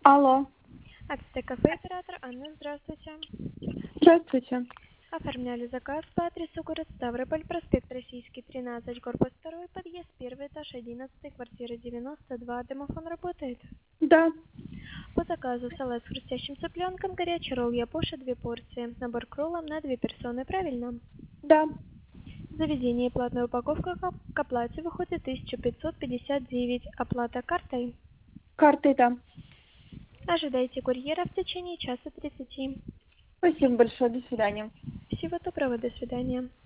Алло, Ацтекафе, оператор Анна, здравствуйте. здравствуйте. Оформляли заказ по адресу город Ставрополь, проспект Российский, 13, корпус 2, подъезд 1, этаж 11, квартира 92. Домофон работает? Да, По заказу салат с хрустящим цыпленком, горячий ролл япоша 2 порции, набор к роллам на 2 персоны, правильно? да, Заведение и платная упаковка к оплате выходит 1559, оплата картой. картой да. Ожидайте курьера в течение часа 30. Спасибо большое, до свидания. Всего доброго, до свидания.